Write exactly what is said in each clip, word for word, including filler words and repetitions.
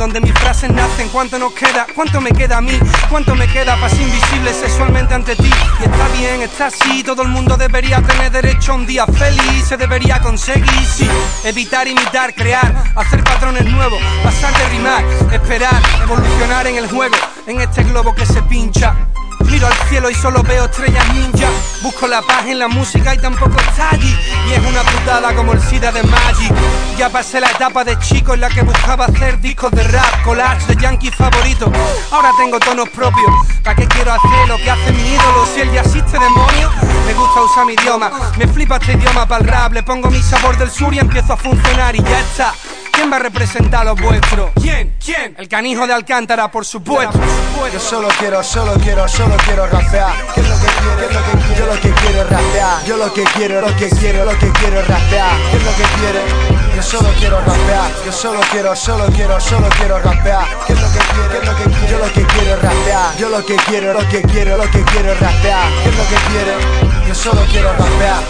donde mis frases nacen. ¿Cuánto nos queda? ¿Cuánto me queda a mí? ¿Cuánto me queda para ser invisible sexualmente ante ti? Y está bien, está así, todo el mundo debería tener derecho a un día feliz. Se debería conseguir, sí, evitar imitar, crear, hacer patrones nuevos, pasar de rimar, esperar, evolucionar en el juego, en este globo que se pincha. Miro al cielo y solo veo estrellas ninja. Busco la paz en la música y tampoco está allí. Y es una putada como el SIDA de Magic. Ya pasé la etapa de chico en la que buscaba hacer discos de rap, collage de yankees favoritos. Ahora tengo tonos propios. ¿Para qué quiero hacer lo que hace mi ídolo? Si él ya existe, demonio. Me gusta usar mi idioma, me flipa este idioma para el rap. Le pongo mi sabor del sur y empiezo a funcionar y ya está. ¿Quién va a representar a los vuestros? ¿Quién? ¿Quién? El canijo de Alcántara, por supuesto. Yo solo quiero, solo quiero, solo quiero rapear. ¿Qué es lo que quiero? ¿Qué es lo que quiero? Yo lo que quiero es rapear. Yo lo que quiero, lo que quiero, lo que quiero es rapear. ¿Qué es lo que quiere? Yo solo quiero rapear. Yo solo quiero, solo quiero, solo quiero rapear. ¿Qué es lo que quiere? ¿Qué es lo que quiero? Yo lo que quiero es rapear. Yo lo que quiero, lo que quiero, lo que quiero es rapear. ¿Qué es lo que quiere? Yo solo quiero rapear.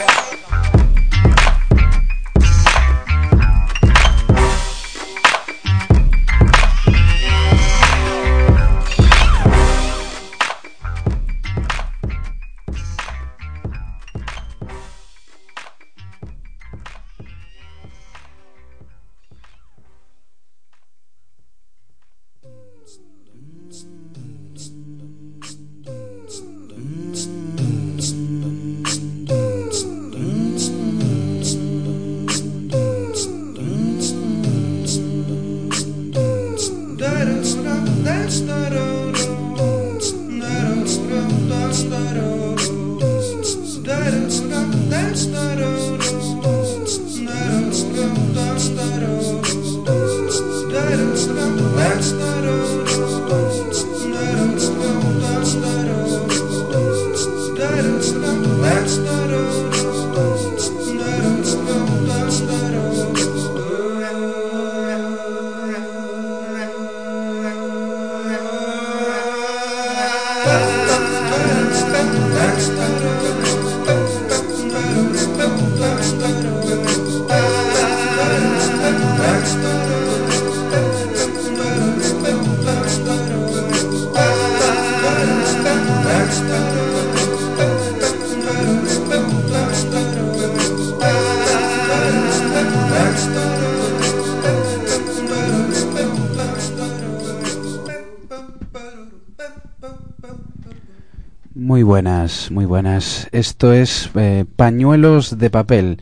Muy buenas, muy buenas. Esto es eh, Pañuelos de Papel,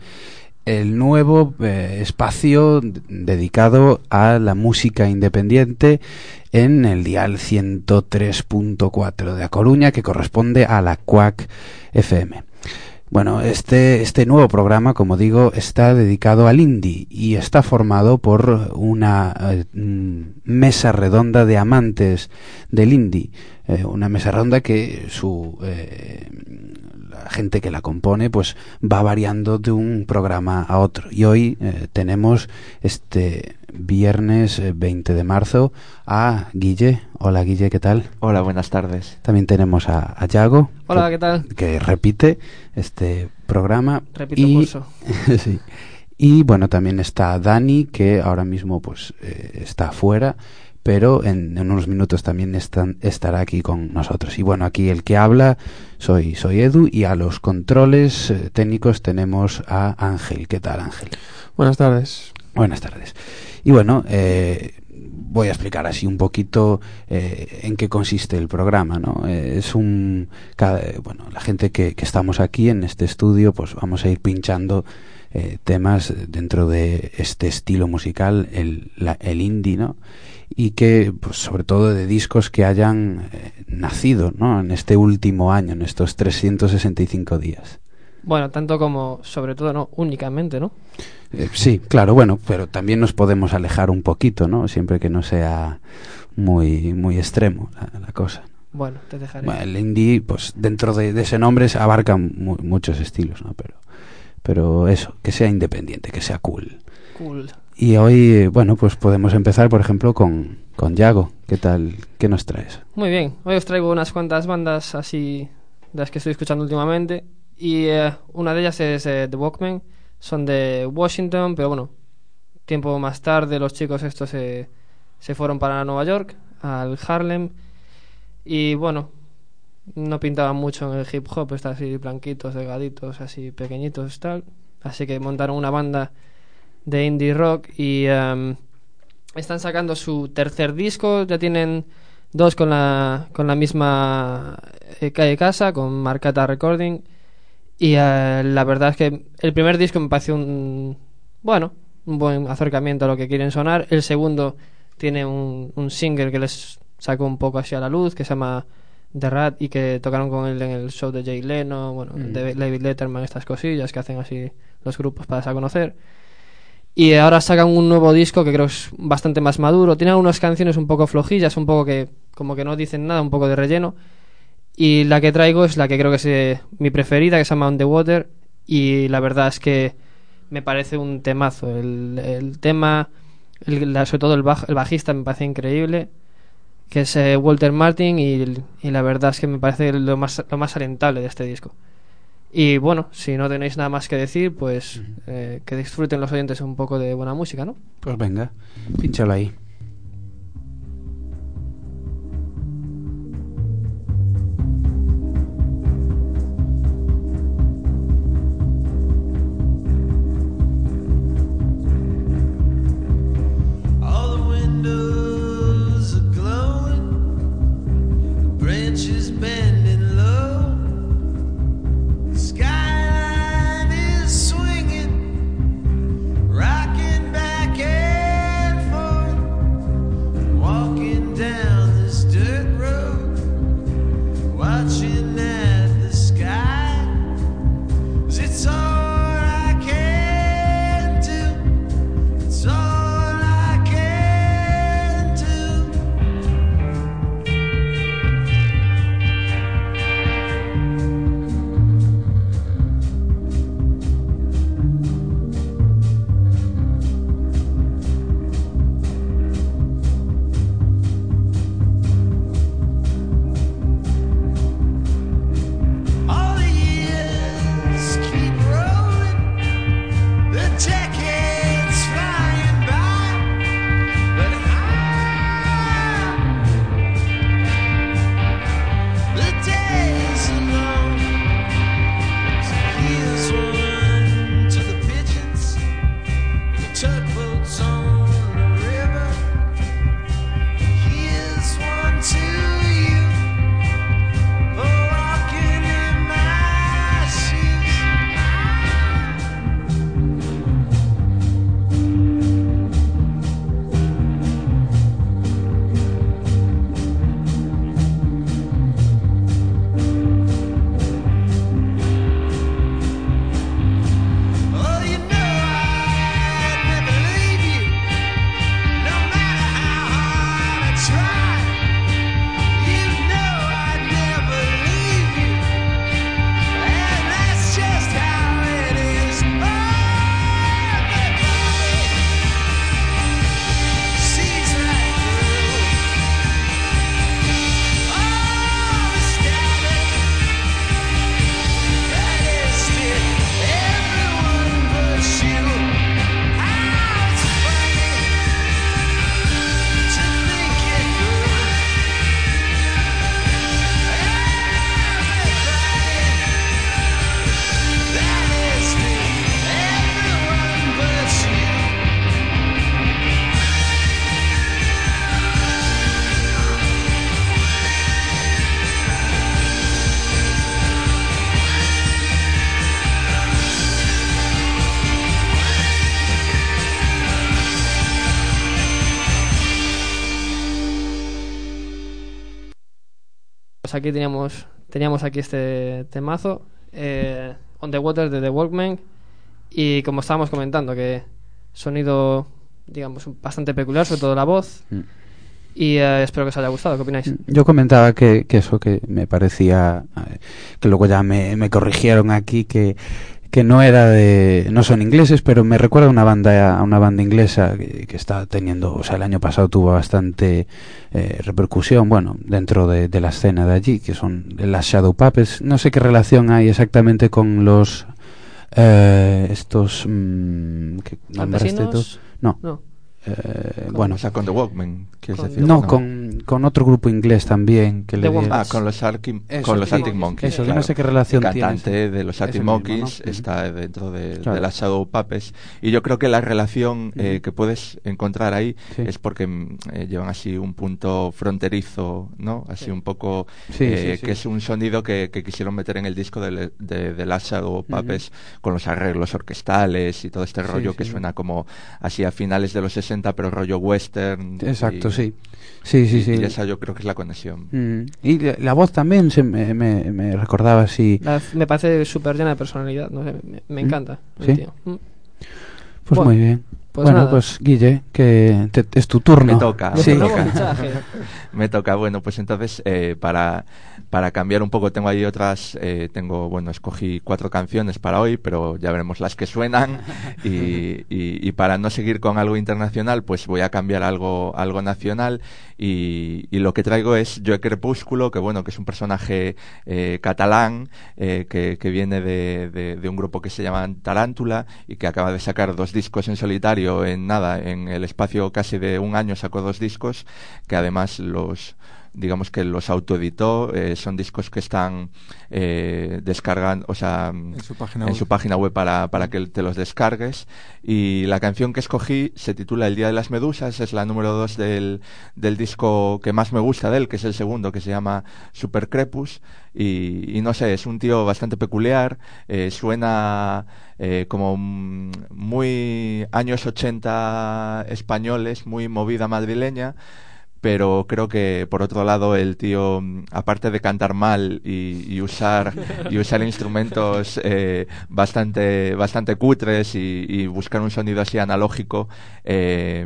el nuevo eh, espacio d- dedicado a la música independiente en el dial ciento tres punto cuatro de A Coruña, que corresponde a la Quack F M. Bueno, este, este nuevo programa, como digo, está dedicado al indie y está formado por una eh, mesa redonda de amantes del indie. Eh, una mesa redonda que su eh, la gente que la compone pues va variando de un programa a otro. Y hoy eh, tenemos este viernes veinte de marzo a Guille. Hola Guille, ¿qué tal? Hola, buenas tardes. También tenemos a, a Yago. Hola, que, ¿qué tal? Que repite este programa. Repito y, curso. sí. Y bueno, también está Dani, que ahora mismo pues eh, está afuera, pero en, en unos minutos también están, estará aquí con nosotros. Y bueno, aquí el que habla soy, soy Edu, y a los controles eh, técnicos tenemos a Ángel. ¿Qué tal, Ángel? Buenas tardes. Buenas tardes. Y bueno, eh, voy a explicar así un poquito eh, en qué consiste el programa, ¿no? Eh, es un... Cada, bueno, la gente que, que estamos aquí en este estudio, pues vamos a ir pinchando eh, temas dentro de este estilo musical, el, la, el indie, ¿no? Y que, pues sobre todo de discos que hayan eh, nacido, ¿no? En este último año, en estos trescientos sesenta y cinco días. Bueno, tanto como, sobre todo, no, únicamente, ¿no? Eh, sí, claro, bueno, pero también nos podemos alejar un poquito, ¿no? Siempre que no sea muy muy extremo la, la cosa. Bueno, te dejaré. Bueno, el indie, pues dentro de, de ese nombre se abarcan mu- muchos estilos, ¿no? Pero, pero eso, que sea independiente, que sea cool. Cool. Y hoy, bueno, pues podemos empezar, por ejemplo, con, con Yago. ¿Qué tal? ¿Qué nos traes? Muy bien, hoy os traigo unas cuantas bandas así de las que estoy escuchando últimamente. Y eh, una de ellas es eh, The Walkmen. Son de Washington, pero bueno, tiempo más tarde los chicos estos se, se fueron para Nueva York, al Harlem, y bueno, no pintaban mucho en el hip hop, está así blanquitos, delgaditos, así pequeñitos, tal. Así que montaron una banda de indie rock y um, están sacando su tercer disco. Ya tienen dos con la con la misma eh, calle casa, con Marcata Recording. Y uh, la verdad es que el primer disco me pareció un bueno, un buen acercamiento a lo que quieren sonar. El segundo tiene un, un single que les sacó un poco así a la luz, que se llama The Rat, y que tocaron con él en el show de Jay Leno, bueno, mm. de David Letterman, estas cosillas que hacen así los grupos para darse a conocer. Y ahora sacan un nuevo disco que creo es bastante más maduro. Tiene algunas canciones un poco flojillas, un poco que como que no dicen nada, un poco de relleno. Y la que traigo es la que creo que es eh, mi preferida, que se llama On The Water, y la verdad es que me parece un temazo. El, el tema, el, la, sobre todo el, baj, el bajista me parece increíble, que es eh, Walter Martin, y, y la verdad es que me parece lo más, lo más alentable de este disco. Y bueno, si no tenéis nada más que decir, pues eh, que disfruten los oyentes un poco de buena música, ¿no? Pues venga, pínchalo ahí. Aquí teníamos teníamos aquí este temazo, eh, On The Water de The Walkmen, y como estábamos comentando, que sonido, digamos, bastante peculiar, sobre todo la voz, mm. y eh, espero que os haya gustado. ¿Qué opináis? Yo comentaba que, que eso que me parecía, eh, que luego ya me, me corrigieron aquí, que que no era de, no son ingleses, pero me recuerda a una banda, a una banda inglesa que, que está teniendo, o sea, el año pasado tuvo bastante eh, repercusión, bueno, dentro de, de la escena de allí, que son las Shadow Puppets. No sé qué relación hay exactamente con los eh, estos mmm, ¿qué nombraste tú? No, no. Eh, con, bueno, o sea, con The Walkmen, ¿quieres con decir? no, No, con, con otro grupo inglés también que The le Wombats. dieron- Ah, con los, Arctic, Eso, con los sí, Arctic Monkeys. eso, yo claro. no sé qué relación El tiene cantante ese- de los ese Arctic mismo, Monkeys ¿no? está dentro de, Claro. de las Shadow Puppets, y yo creo que la relación eh, Ujú. que puedes encontrar ahí Sí. es porque mm, eh, llevan así un punto fronterizo, ¿no? Así Sí. un poco Sí, eh, sí, sí. que es un sonido que, que quisieron meter en el disco de, de, de las Shadow Puppets, con los arreglos orquestales y todo este Sí, rollo sí, que sí. suena como así a finales de los sesenta, pero rollo western. Exacto, y- sí. Sí, sí, y- sí. y esa yo creo que es la conexión. Mm, Y la, la voz también se me, me, me recordaba así. La- me parece súper llena de personalidad, no sé, me, me ¿Mm? encanta el ¿Sí? tío. Mm. Pues Bueno, muy bien. pues bueno, nada. pues Guille, que te- es tu turno. Me toca, De Sí. me nuevo toca. fichaje. Me toca, bueno, pues entonces eh, para, para cambiar un poco, tengo ahí otras, eh, tengo, bueno, escogí cuatro canciones para hoy, pero ya veremos las que suenan, y, y, y para no seguir con algo internacional, pues voy a cambiar algo, algo nacional, y, y lo que traigo es Joe Crepúsculo, que bueno, que es un personaje eh, catalán, eh, que, que viene de, de, de un grupo que se llama Tarántula, y que acaba de sacar dos discos en solitario en nada, en el espacio casi de un año sacó dos discos, que además los digamos que los autoeditó, eh, son discos que están eh, descargan, o sea, En su página en web. su página web para, para que te los descargues. Y la canción que escogí se titula El Día de las Medusas, es la número dos del, del disco que más me gusta de él, que es el segundo, que se llama Super Crepus. Y, y no sé, es un tío bastante peculiar, eh, suena eh, como mm, muy años ochenta españoles, muy movida madrileña, pero creo que por otro lado el tío, mm, aparte de cantar mal y, y usar y usar instrumentos eh, bastante bastante cutres y, y buscar un sonido así analógico, eh,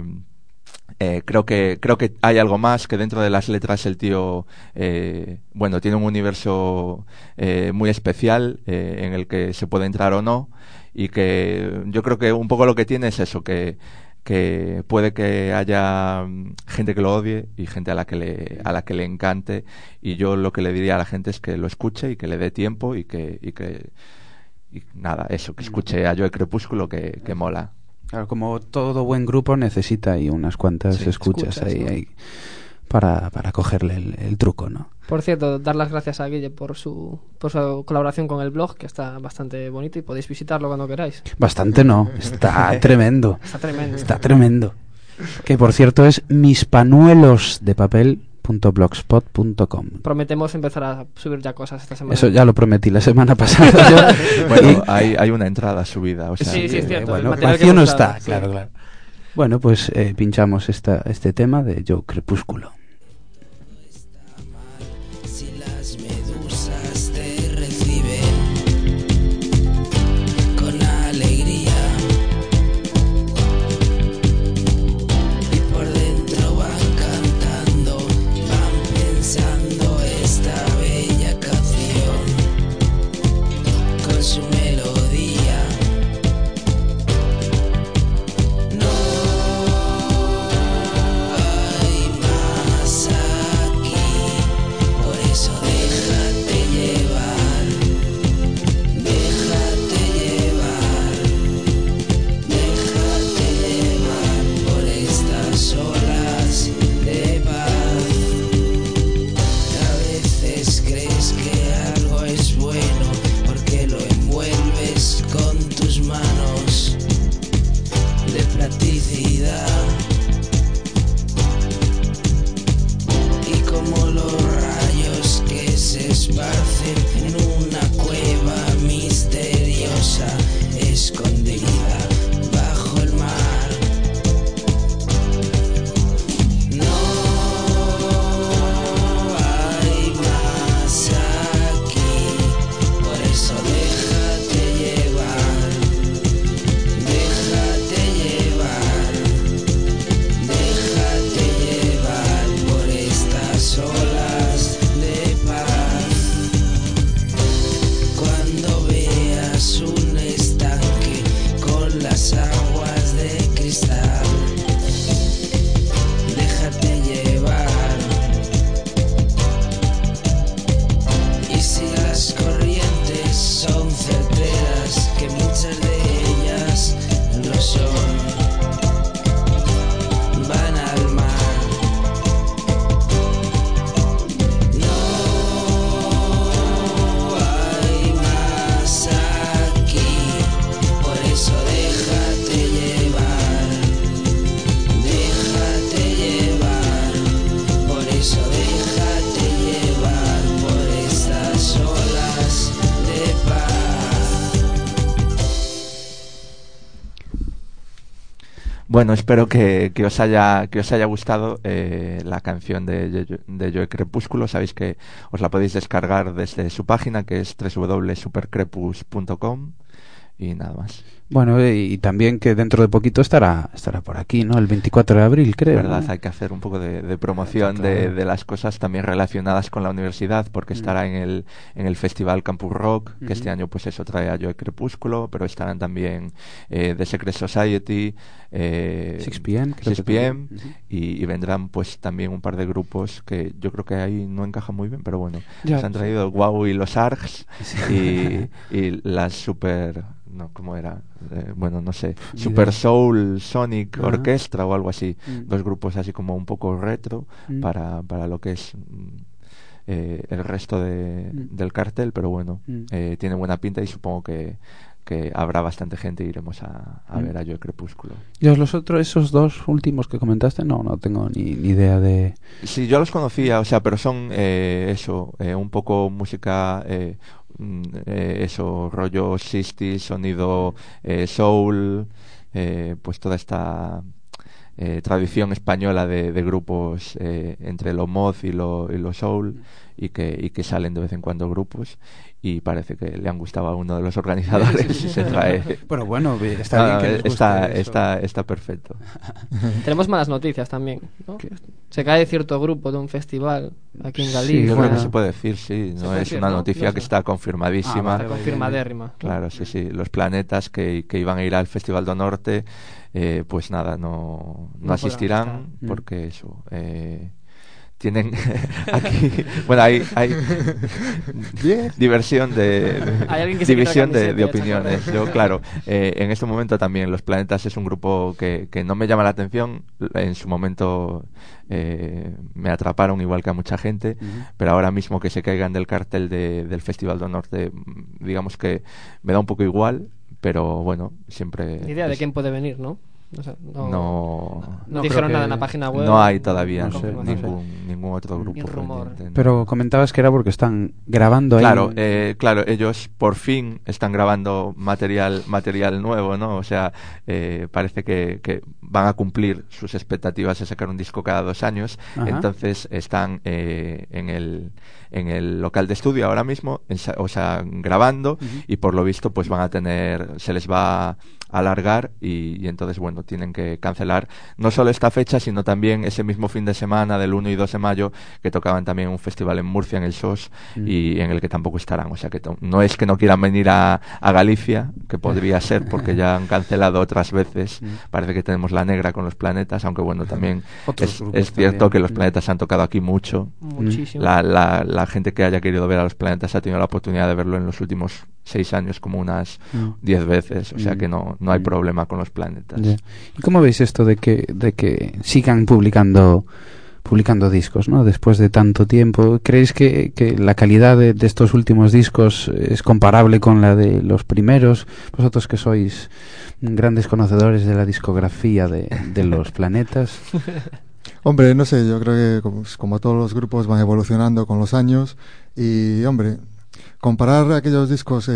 eh, creo que creo que hay algo más, que dentro de las letras el tío eh, bueno, tiene un universo eh, muy especial, eh, en el que se puede entrar o no, y que yo creo que un poco lo que tiene es eso, que que puede que haya mm, gente que lo odie y gente a la que le a la que le encante, y yo lo que le diría a la gente es que lo escuche y que le dé tiempo, y que y que y nada, eso, que escuche a Joe Crepúsculo, que, que mola. Claro, como todo buen grupo necesita ahí unas cuantas Sí, escuchas, escuchas, ahí, ¿no? ahí para, para cogerle el, el truco, ¿no? Por cierto, dar las gracias a Guille por su, por su colaboración con el blog, que está bastante bonito y podéis visitarlo cuando queráis. Bastante no, está tremendo. Está tremendo. Está tremendo. Que por cierto es mispanuelosdepapel.blogspot punto com. Prometemos empezar a subir ya cosas esta semana. Eso ya lo prometí la semana pasada yo. Bueno, Y- hay, hay una entrada subida, o sea, Sí, sí, es que- cierto. bueno, el material vacío que no hemos está, usado, sí. claro, claro. Bueno, pues eh, pinchamos esta, este tema de Joe Crepúsculo. Si las medusas te reciben con alegría y por dentro van cantando, van pensando esta bella canción con su melodía. No hay más Bueno, espero que, que os haya que os haya gustado eh, la canción de, de, de Joe Crepúsculo. Sabéis que os la podéis descargar desde su página, que es doble u doble u doble u punto supercrepus punto com. Y nada más. Bueno, y, y también que dentro de poquito estará estará por aquí, ¿no? El veinticuatro de abril, creo. Verdad, ¿no? hay que hacer un poco de, de promoción Claro. de, de las cosas también relacionadas con la universidad, porque Mm. estará en el en el Festival Campus Rock, que Ujú. este año pues eso trae a Joe Crepúsculo, pero estarán también eh, The Secret Society, eh, seis p m, creo seis que p m, también. Ujú. y, y vendrán pues también un par de grupos que yo creo que ahí no encajan muy bien, pero bueno, Ya, se han sí. traído Guau y los Args y, y las super... no, ¿cómo era? Eh, bueno, no sé, Ni Super idea. Soul Sonic Ajá. Orchestra o algo así, Mm. dos grupos así como un poco retro Mm. para, para lo que es mm, eh, el resto de, Mm. del cartel, pero bueno, Mm. eh, tiene buena pinta y supongo que, que habrá bastante gente y iremos a, a Mm. ver a Joe Crepúsculo. ¿Y los otros, esos dos últimos que comentaste? No, no tengo ni, ni idea de... Sí, yo los conocía, o sea, pero son eh, eso, eh, un poco música, eh, mm, eh, eso, rollo sixties, sonido eh, soul, eh, pues toda esta eh, tradición española de, de grupos eh, entre lo mod y lo, y lo soul, y que, y que salen de vez en cuando grupos, y parece que le han gustado a uno de los organizadores y se trae... Pero bueno, está No, bien no, que les guste está, eso. está, está perfecto. Tenemos malas noticias también, ¿no? ¿Qué? Se cae cierto grupo de un festival aquí en Sí, Galicia. Yo creo bueno. que se puede decir, sí, Se no puede es decir, una ¿no? noticia No que sé. está confirmadísima. Ah, vale, Está confirmadérrima. Claro, sí, sí. Los planetas que, que iban a ir al Festival do Norte, eh, pues nada, no, no, No asistirán podrán estar. porque eso. Eh, tienen aquí, bueno, hay, hay Bien. diversión de, de- Hay alguien que se división quita la de, de camiseta y echa opiniones. correr. Yo, claro, eh, en este momento también Los Planetas es un grupo que, que no me llama la atención. En su momento eh, me atraparon igual que a mucha gente, Ujú. pero ahora mismo que se caigan del cartel de, del Festival do Norte, mm, digamos que me da un poco igual, pero bueno, siempre... Ni idea de es- quién puede venir, ¿no? O sea, no, no, no No, dijeron creo nada que en la página web. no hay todavía no no, sé, confirmación. ningún, ningún otro grupo Ni rumor. pendiente, no. Pero comentabas que era porque están grabando ahí. Claro, eh, claro, ellos por fin están grabando material material nuevo, ¿no? O sea, eh, parece que, que van a cumplir sus expectativas de sacar un disco cada dos años. Ajá. Entonces están eh, en el en el local de estudio ahora mismo, ensa- o sea, grabando, Ujú. y por lo visto pues van a tener, se les va a alargar y, y entonces bueno, tienen que cancelar no solo esta fecha, sino también ese mismo fin de semana del uno y dos de mayo, que tocaban también un festival en Murcia, en el S O S, Mm. y en el que tampoco estarán. O sea que to- no es que no quieran venir a, a Galicia, que podría ser porque ya han cancelado otras veces. Mm. Parece que tenemos la negra con Los Planetas, aunque bueno, también Otros es, grupos es cierto también. que Los Mm. Planetas han tocado aquí mucho. Muchísimo. La, la, la gente que haya querido ver a Los Planetas ha tenido la oportunidad de verlo en los últimos seis años como unas Mm. diez veces. O sea Mm. que no, no hay Mm. problema con Los Planetas. Ya. ¿Y cómo veis esto de que, de que sigan publicando publicando discos, ¿no? Después de tanto tiempo? ¿Creéis que, que la calidad de, de estos últimos discos es comparable con la de los primeros? Vosotros que sois grandes conocedores de la discografía de, de Los Planetas. Hombre, no sé, yo creo que como, como todos los grupos van evolucionando con los años y, hombre, comparar aquellos discos eh,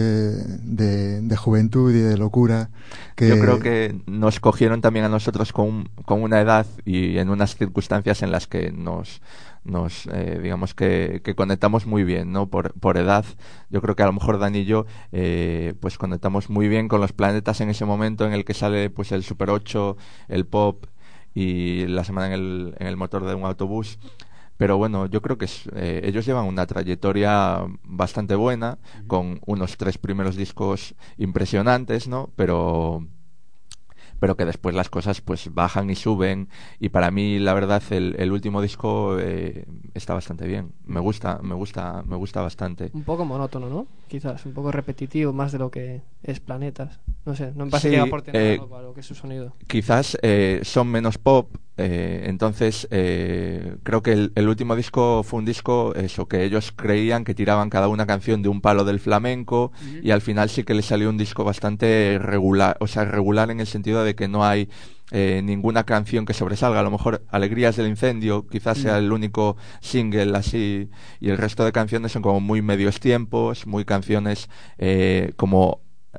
de, de juventud y de locura que... Yo creo que nos cogieron también a nosotros con, un- con una edad y en unas circunstancias en las que nos, nos eh, digamos que, que conectamos muy bien, ¿no? Por, por edad. Yo creo que a lo mejor Dani y yo, eh, pues conectamos muy bien con Los Planetas en ese momento en el que sale pues el Super ocho, el pop y La semana en el, en el motor de un autobús. Pero bueno, yo creo que es, eh, ellos llevan una trayectoria bastante buena, con unos tres primeros discos impresionantes, ¿no? Pero pero que después las cosas pues bajan y suben, y para mí la verdad el, el último disco eh, está bastante bien, me gusta, me gusta, me gusta bastante. Un poco monótono, ¿no? Quizás, un poco repetitivo, más de lo que es Planetas. No sé, no me parece Sí, que aporte nada eh, nuevo a lo que es su sonido. Quizás eh, son menos pop, eh, entonces eh, creo que el, el último disco fue un disco eso, que ellos creían que tiraban cada una canción de un palo del flamenco, y al final sí que les salió un disco bastante regular, o sea, regular en el sentido de que no hay eh, ninguna canción que sobresalga. A lo mejor Alegrías del Incendio quizás sea el único single así, y el resto de canciones son como muy medios tiempos, muy canciones eh, como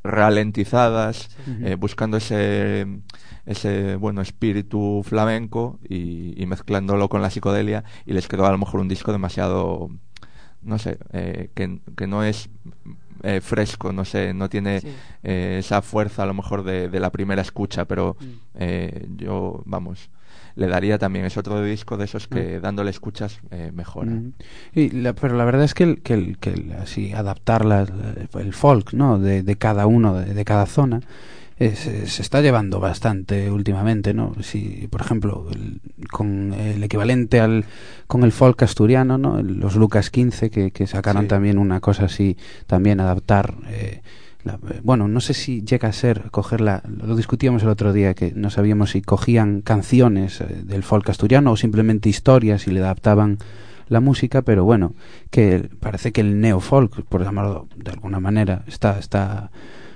ralentizadas, Uh-huh. eh, buscando ese ese bueno espíritu flamenco y, y mezclándolo con la psicodelia, y les quedó a lo mejor un disco demasiado, no sé, eh, que, que no es eh, fresco, no sé, no tiene Sí. eh, esa fuerza a lo mejor de, de la primera escucha, pero Mm. eh, yo, vamos, le daría también, es otro disco de esos que dándole escuchas eh, mejora. Mm. Y la- pero la verdad es que, el, que, el, que el- así adaptar la- el folk, ¿no? de, de cada uno, de, de cada zona, eh, se, se está llevando bastante últimamente, ¿no? Si, por ejemplo, el- con el equivalente al con el folk asturiano, ¿no? Los Lucas quince, que, que sacaron Sí. también una cosa así, también adaptar. Eh, la- eh, bueno, no sé si llega a ser cogerla, lo discutíamos el otro día, que no sabíamos si cogían canciones eh, del folk asturiano o simplemente historias y le adaptaban la música, pero bueno, que parece que el neofolk, por llamarlo de alguna manera, está está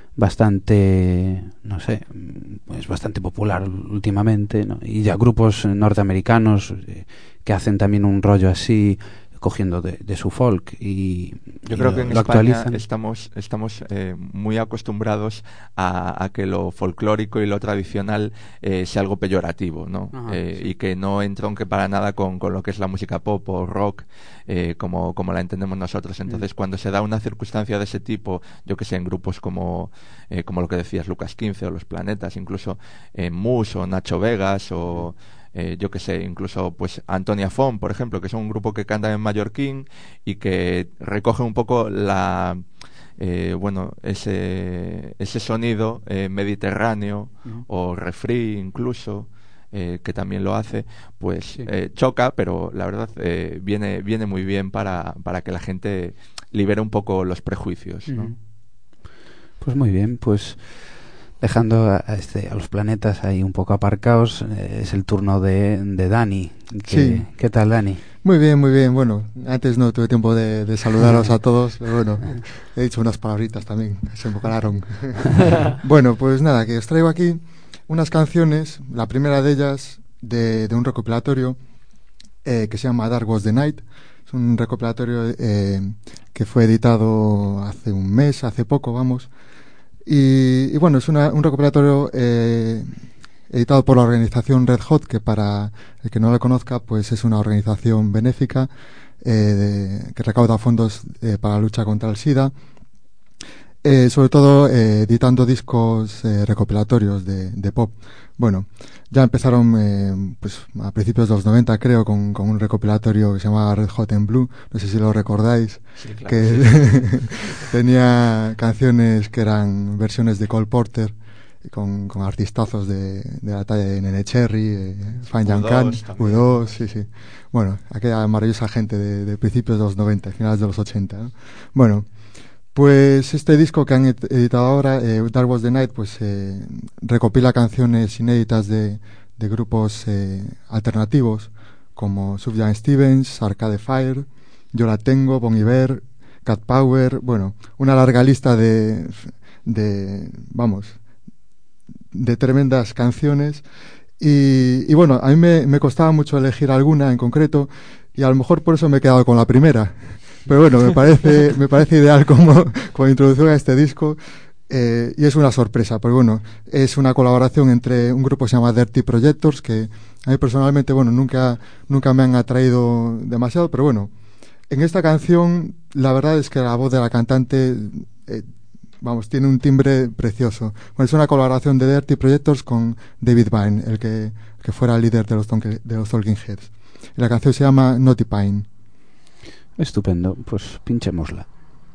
bastante, no sé, mm, es bastante popular últimamente, ¿no? Y ya grupos norteamericanos eh, que hacen también un rollo así, cogiendo de, de su folk y Yo y creo lo- que en lo España actualizan. estamos, estamos eh, muy acostumbrados a, a que lo folclórico y lo tradicional eh, sea algo peyorativo, ¿no? Ajá, Eh, sí. Y que no entronque para nada con, con lo que es la música pop o rock, eh, como, como la entendemos nosotros. Entonces, Mm. cuando se da una circunstancia de ese tipo, yo que sé, en grupos como, eh, como lo que decías, Lucas quince o Los Planetas, incluso eh, Mus o Nacho Vegas o... Eh, yo que sé, incluso pues Antonia Font, por ejemplo, que es un grupo que canta en mallorquín y que recoge un poco la eh, bueno ese ese sonido eh, mediterráneo Ujú. o refrí incluso, eh, que también lo hace, pues Sí. eh, choca, pero la verdad eh, viene viene muy bien para, para que la gente libere un poco los prejuicios, ¿no? Ujú. Pues muy bien, pues dejando a, a este, a los planetas ahí un poco aparcados, eh, es el turno de, de Dani. Que- Sí. ¿Qué tal, Dani? Muy bien, muy bien. Bueno, antes no tuve tiempo de, de saludaros a todos, pero bueno, he dicho unas palabritas también, se me colaron. Bueno, pues nada, que os traigo aquí unas canciones, la primera de ellas de, de un recopilatorio eh, que se llama Dark Was the Night. Es un recopilatorio eh, que fue editado hace un mes, hace poco, vamos. Y, y bueno, es una, un recopilatorio eh, editado por la organización Red Hot, que para el que no la conozca, pues es una organización benéfica eh, de- que recauda fondos eh, para la lucha contra el SIDA, eh, sobre todo eh, editando discos eh, recopilatorios de, de pop. Bueno, ya empezaron eh, pues a principios de los noventa, creo, con, con un recopilatorio que se llamaba Red Hot and Blue, no sé si lo recordáis, Sí, claro, que sí. tenía canciones que eran versiones de Cole Porter con, con artistazos de, de la talla de Nene Cherry, eh, Fan Yang U dos Khan, también. U dos, sí, sí. Bueno, aquella maravillosa gente de, de principios de los noventa, finales de los ochenta, ¿no? Bueno, pues este disco que han ed- editado ahora, eh, Dark Was the Night, pues eh, recopila canciones inéditas de, de grupos eh, alternativos como Sufjan Stevens, Arcade Fire, Yo La Tengo, Bon Iver, Cat Power, bueno, una larga lista de, de vamos, de tremendas canciones. Y, y bueno, a mí me, me costaba mucho elegir alguna en concreto y a lo mejor por eso me he quedado con la primera. Pero bueno, me parece, me parece ideal como, como introducción a este disco, eh, y es una sorpresa, porque bueno, es una colaboración entre un grupo que se llama Dirty Projectors, que a mí personalmente, bueno, nunca, nunca me han atraído demasiado, pero bueno, en esta canción la verdad es que la voz de la cantante, eh, vamos, tiene un timbre precioso. Bueno, es una colaboración de Dirty Projectors con David Byrne, el que, que fuera el líder de los, Tonke- de los Talking Heads. Y la canción se llama Naughty Pine. Estupendo, pues pinchémosla.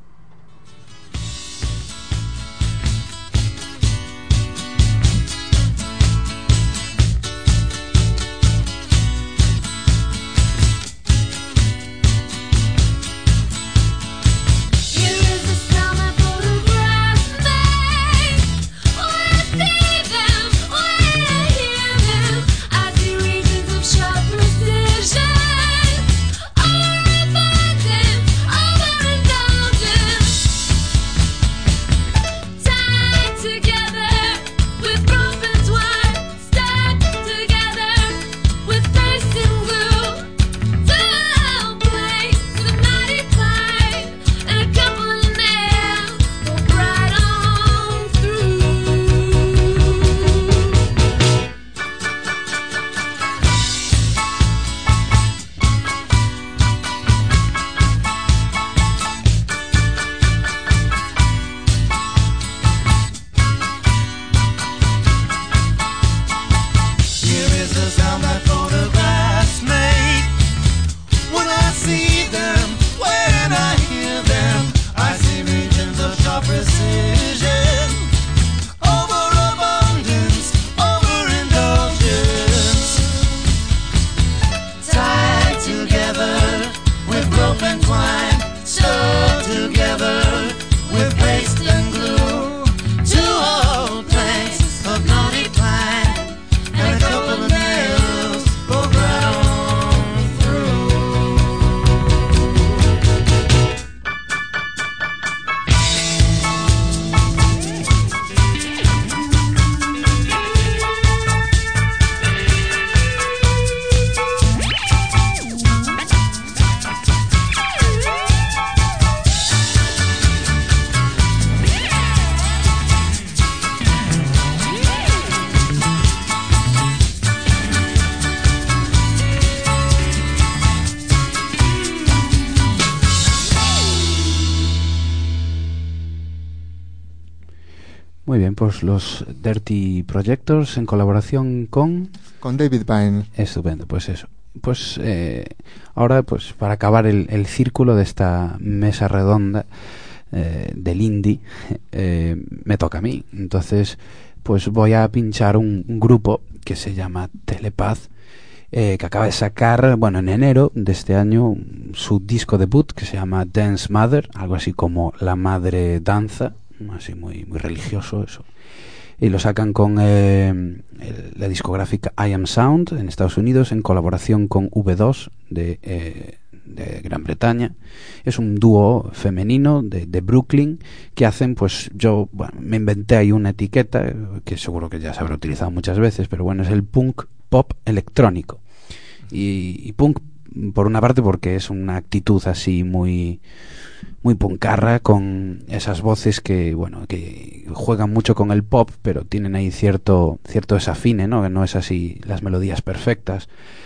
Here is the summer photograph made. When I see them, when I hear them, I see regions of sharp precision. All abundant, over and Muy bien, pues los Dirty Projectors en colaboración con... Con David Byrne. Estupendo, pues eso. Pues eh, ahora, pues para acabar el, el círculo de esta mesa redonda eh, del indie, eh, me toca a mí. Entonces, pues voy a pinchar un, un grupo que se llama Telepath, eh, que acaba de sacar, bueno, en enero de este año, su disco debut que se llama Dance Mother, algo así como La Madre Danza, así muy, muy religioso eso. Y lo sacan con eh, el- la discográfica I Am Sound en Estados Unidos en colaboración con V dos de, eh, de Gran Bretaña. Es un dúo femenino de, de Brooklyn que hacen, pues yo bueno, me inventé ahí una etiqueta eh, que seguro que ya se habrá utilizado muchas veces, pero bueno, es el punk pop electrónico. Y, y punk por una parte porque es una actitud así muy muy puncarra, con esas voces que bueno que juegan mucho con el pop, pero tienen ahí cierto cierto desafine, ¿no? Que no es así las melodías perfectas.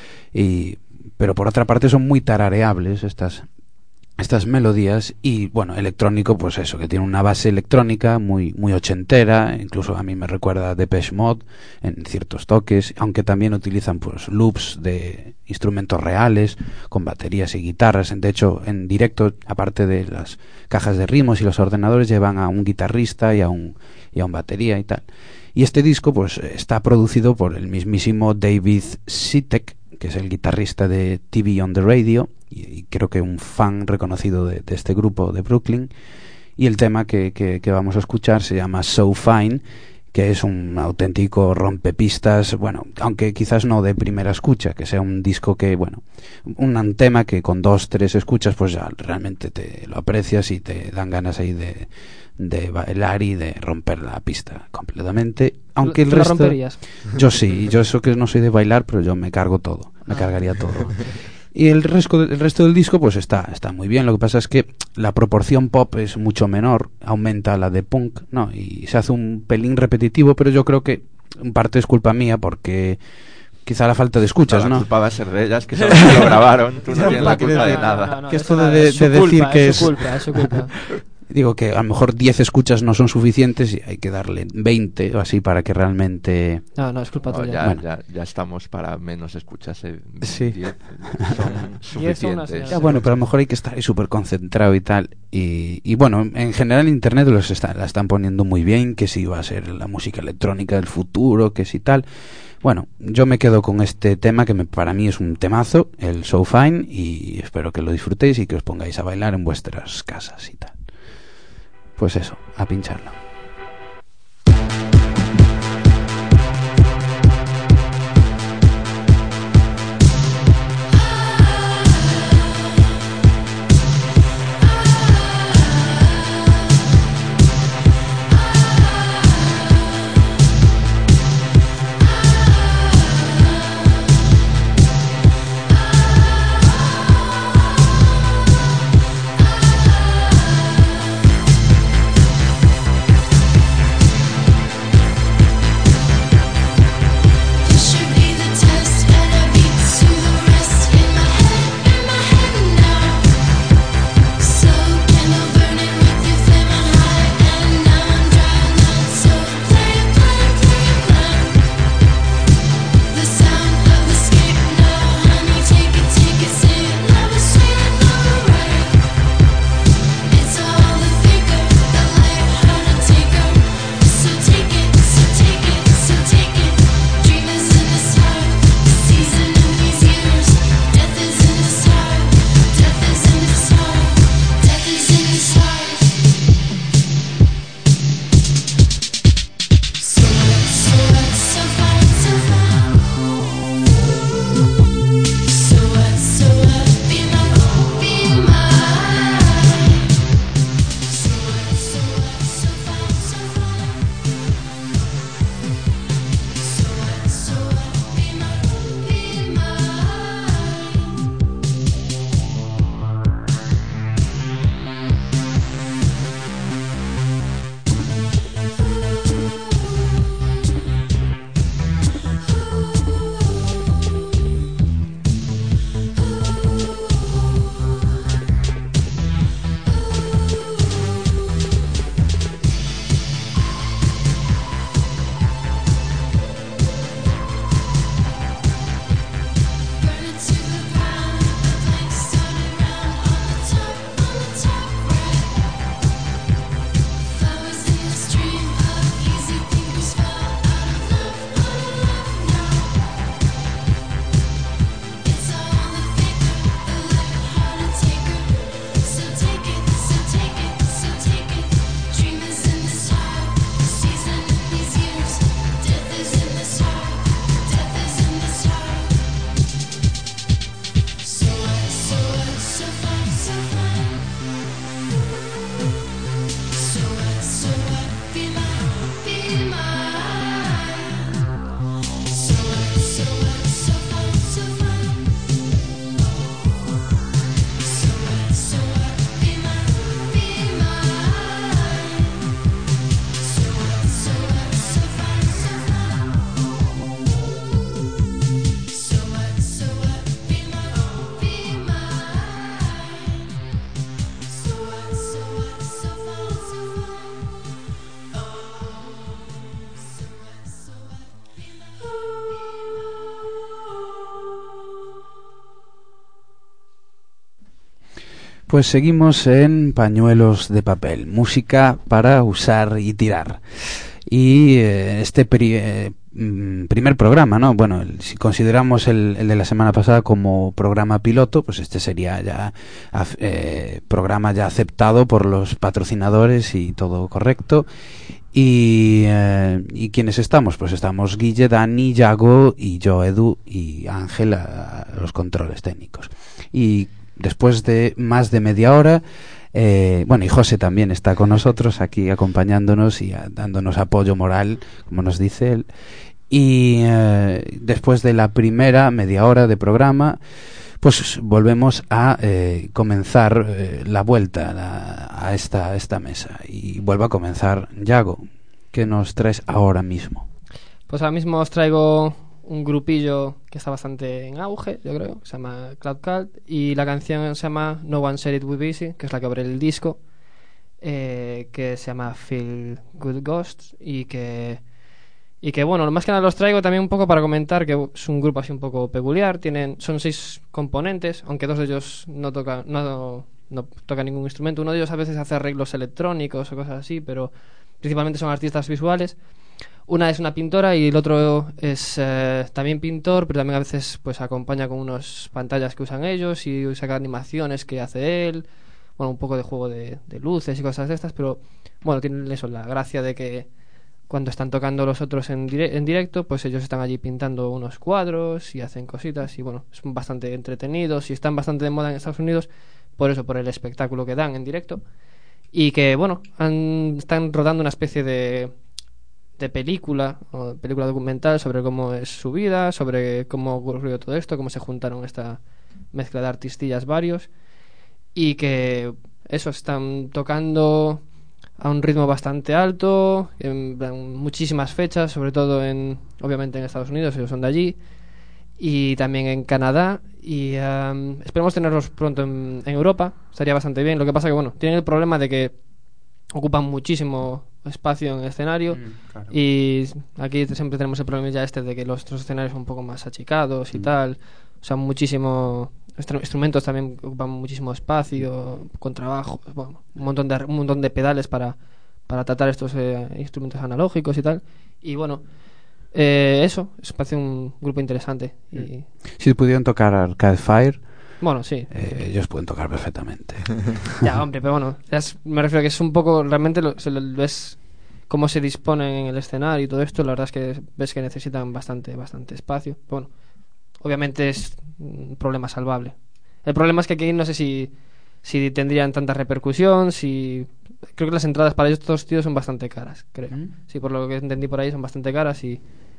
Y pero por otra parte son muy tarareables estas estas melodías. Y bueno, electrónico, pues eso, que tiene una base electrónica muy muy ochentera, incluso a mí me recuerda a Depeche Mode en ciertos toques, aunque también utilizan pues loops de instrumentos reales con baterías y guitarras. De hecho, en directo, aparte de las cajas de ritmos y los ordenadores, llevan a un guitarrista y a un y a un batería y tal. Y este disco pues está producido por el mismísimo David Sitek, que es el guitarrista de T V on the Radio y, y creo que un fan reconocido de, de este grupo de Brooklyn. Y el tema que, que, que vamos a escuchar se llama So Fine, que es un auténtico rompepistas, bueno, aunque quizás no de primera escucha, que sea un disco que, bueno, un tema que con dos, tres escuchas pues ya realmente te lo aprecias y te dan ganas ahí de, de bailar y de romper la pista completamente. Aunque el ¿Tú la resto... romperías? Yo sí, yo eso que no soy de bailar, pero yo me cargo todo, me cargaría todo. Y el resto, el resto del disco pues está, está muy bien. Lo que pasa es que la proporción pop es mucho menor, aumenta la de punk, ¿no? Y se hace un pelín repetitivo, pero yo creo que en parte es culpa mía porque quizá la falta de escuchas, La ¿no? culpa va a ser de ellas, que son las que lo grabaron. Tú no tienes la culpa de No, nada. no, no, Que eso esto nada, de- es su de decir culpa, que es su es- culpa, es su culpa. Digo que a lo mejor diez escuchas no son suficientes y hay que darle veinte o así para que realmente... No, no, es culpa No, tuya. ya, Bueno. ya, ya estamos para menos escuchas. eh, Sí. diez son Diez son unas suficientes. Ya, bueno, pero a lo mejor hay que estar ahí súper concentrado y tal. Y, y bueno, en general en Internet los está, la están poniendo muy bien, que si va a ser la música electrónica del futuro, que si tal. Bueno, yo me quedo con este tema que me, para mí es un temazo, el So Fine, y espero que lo disfrutéis y que os pongáis a bailar en vuestras casas y tal. Pues eso, a pincharlo. So Pues seguimos en Pañuelos de Papel, música para usar y tirar. Y eh, este pri eh, primer programa, ¿no? Bueno, el, si consideramos el, el de la semana pasada como programa piloto, pues este sería ya eh, programa ya aceptado por los patrocinadores y todo correcto. Y, eh, ¿y quiénes estamos? Pues estamos Guille, Dani, Yago y yo, Edu, y Ángel a, a los controles técnicos. Y después de más de media hora, eh, bueno, y José también está con nosotros aquí acompañándonos y a, dándonos apoyo moral, como nos dice él. Y eh, después de la primera media hora de programa, pues volvemos a eh, comenzar eh, la vuelta a, a esta, a esta mesa. Y vuelvo a comenzar, Yago, ¿qué nos traes ahora mismo? Pues ahora mismo os traigo un grupillo que está bastante en auge, yo creo, que se llama Cloud Cult, y la canción se llama No One Said It Would Be Easy, que es la que abre el disco, eh, que se llama Feel Good Ghosts, y que y que bueno, más que nada los traigo también un poco para comentar que es un grupo así un poco peculiar. Tienen, son seis componentes, aunque dos de ellos no tocan no, no tocan ningún instrumento. Uno de ellos a veces hace arreglos electrónicos o cosas así, pero principalmente son artistas visuales. Una es una pintora y el otro es eh, también pintor, pero también a veces pues acompaña con unas pantallas que usan ellos y saca animaciones que hace él. Bueno, un poco de juego de, de luces y cosas de estas, pero bueno, tienen eso, la gracia de que cuando están tocando los otros en, dire en directo, pues ellos están allí pintando unos cuadros y hacen cositas y bueno, son bastante entretenidos y están bastante de moda en Estados Unidos por eso, por el espectáculo que dan en directo. Y que bueno, han, están rodando una especie de de película o película documental sobre cómo es su vida, sobre cómo ocurrió todo esto, cómo se juntaron esta mezcla de artistillas varios, y que eso, están tocando a un ritmo bastante alto en, en muchísimas fechas, sobre todo en obviamente en Estados Unidos, ellos son de allí, y también en Canadá, y um, esperemos tenerlos pronto en, en Europa. Estaría bastante bien. Lo que pasa que bueno, tienen el problema de que ocupan muchísimo espacio en el escenario, mm, claro. Y aquí siempre tenemos el problema ya este de que los otros escenarios son un poco más achicados y mm. tal, o sea, muchísimo instrumentos también ocupan muchísimo espacio, con trabajo, bueno, un montón de un montón de pedales para para tratar estos eh, instrumentos analógicos y tal, y bueno, eh, eso, eso parece un grupo interesante. Y si pudieran tocar Arcade Fire, bueno, sí, eh, ellos pueden tocar perfectamente. Ya, hombre, pero bueno, es, me refiero a que es un poco, realmente lo, se lo ves cómo se disponen en el escenario y todo esto, la verdad es que ves que necesitan bastante bastante espacio. Pero bueno, obviamente es un problema salvable. El problema es que aquí no sé si si tendrían tanta repercusión, si creo que las entradas para estos tíos son bastante caras, creo. ¿Mm? Sí, por lo que entendí por ahí son bastante caras y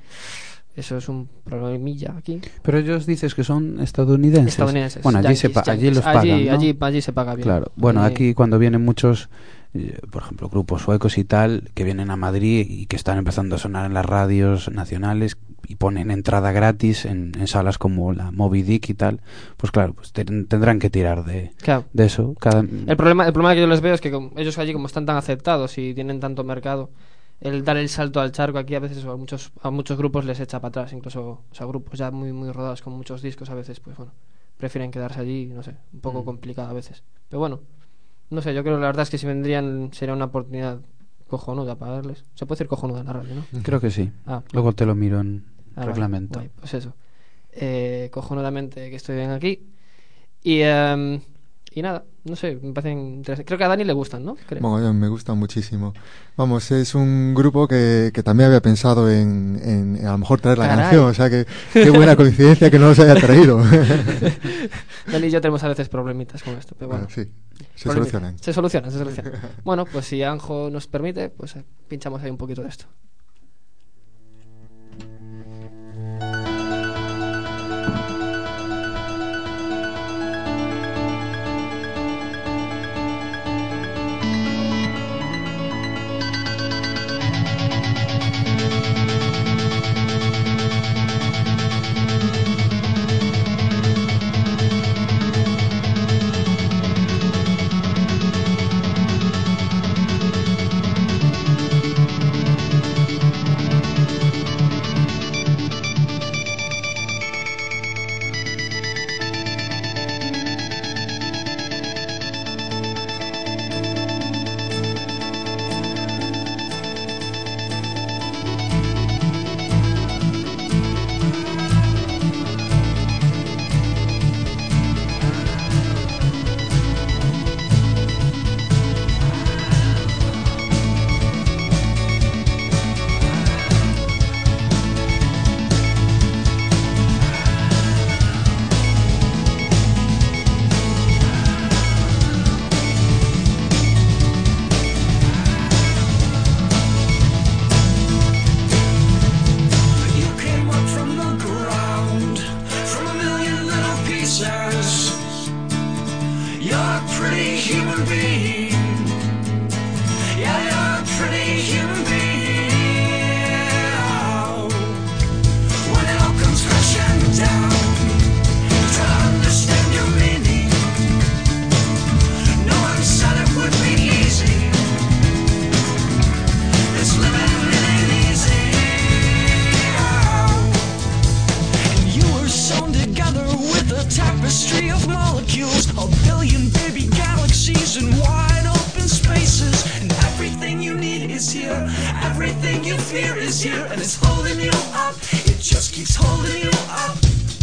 eso es un problemilla aquí. Pero ellos dices que son estadounidenses. Estadounidenses. Bueno, allí, yankees, se pa yankees. allí los pagan, allí, ¿no? allí, allí se paga bien. Claro. Bueno, y aquí cuando vienen muchos, eh, por ejemplo, grupos suecos y tal, que vienen a Madrid y que están empezando a sonar en las radios nacionales y ponen entrada gratis en, en salas como la Moby Dick y tal, pues claro, pues ten, tendrán que tirar de, claro. de eso. Cada... El problema, el problema que yo les veo es que como, ellos allí como están tan aceptados y tienen tanto mercado, el dar el salto al charco aquí a veces a muchos a muchos grupos les echa para atrás, incluso, o sea, grupos ya muy muy rodados con muchos discos a veces, pues bueno, prefieren quedarse allí, no sé, un poco mm. complicado a veces, pero bueno, no sé, yo creo que la verdad es que si vendrían sería una oportunidad cojonuda para darles. Se puede decir cojonuda en la radio, ¿no? Creo que sí. Ah, luego te lo miro en ah, reglamento. Vale, pues eso, eh, cojonudamente que estoy bien aquí y um, y nada, no sé, me parecen interesantes. Creo que a Dani le gustan, ¿no? Creo. Bueno, me gustan muchísimo. Vamos, es un grupo que, que también había pensado en, en, en a lo mejor traer la Caray. canción. O sea, que qué buena coincidencia que no los haya traído. Dani y yo tenemos a veces problemitas con esto, pero bueno. bueno sí, se solucionan. Se solucionan, se solucionan. Bueno, pues si Anjo nos permite, pues pinchamos ahí un poquito de esto. human being. Yeah, you're a pretty human being. Oh. When it all comes crashing down, try to understand your meaning. No one said it would be easy. This living it ain't easy. And you were sewn together with a tapestry of molecules, a billion baby galaxies and wide open spaces. And everything you need is here, everything you fear is here, and it's holding you up, it just keeps holding you up.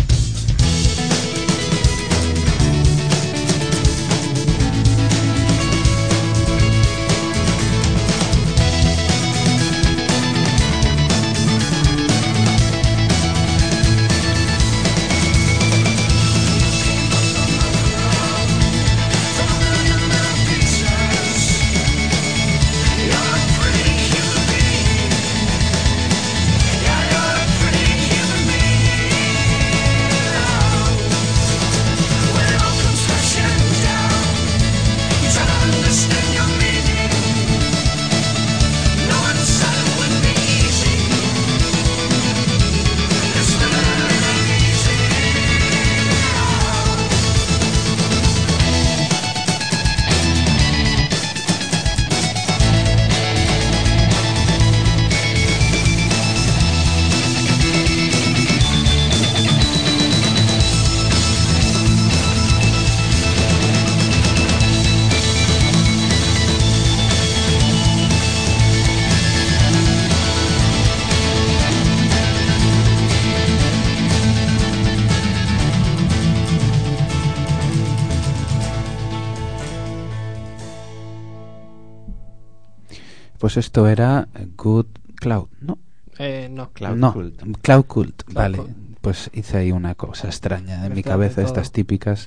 Pues esto era Good Cloud, ¿no? Eh, no. Cloud no, Cult. Cloud Cult, Cloud vale. Cult. Pues hice ahí una cosa extraña en mi Mezclar cabeza, de estas todo. típicas.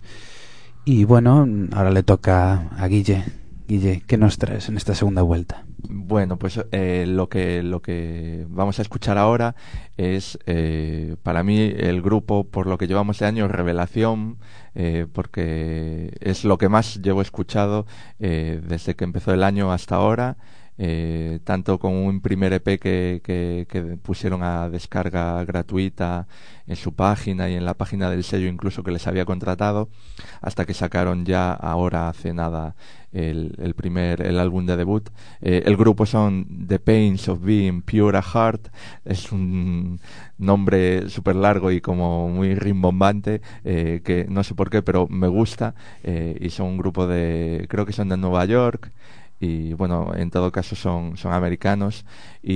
Y bueno, ahora le toca a Guille. Guille, ¿qué nos traes en esta segunda vuelta? Bueno, pues eh, lo que lo que vamos a escuchar ahora es eh, para mí el grupo por lo que llevamos de año revelación, eh, porque es lo que más llevo escuchado eh, desde que empezó el año hasta ahora. Eh, tanto con un primer E P que, que, que pusieron a descarga gratuita en su página y en la página del sello incluso que les había contratado, hasta que sacaron ya ahora hace nada el, el primer el álbum de debut. Eh, el grupo son The Pains of Being Pure at Heart. Es un nombre súper largo y como muy rimbombante, eh, que no sé por qué, pero me gusta, eh, y son un grupo de, creo que son de Nueva York, y bueno, en todo caso son, son americanos,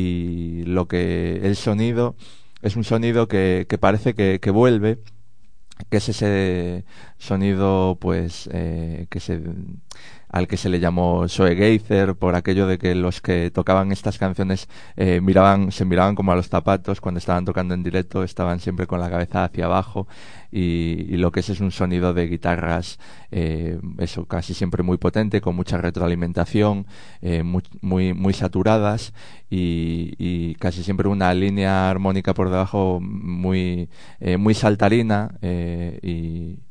y lo que el sonido es un sonido que, que parece que, que vuelve, que es ese sonido pues eh, que se al que se le llamó Shoegazer por aquello de que los que tocaban estas canciones eh, miraban se miraban como a los zapatos cuando estaban tocando en directo, estaban siempre con la cabeza hacia abajo, y, y lo que es es un sonido de guitarras eh, eso casi siempre muy potente, con mucha retroalimentación, eh, muy, muy muy saturadas, y, y casi siempre una línea armónica por debajo muy eh, muy saltarina, eh, y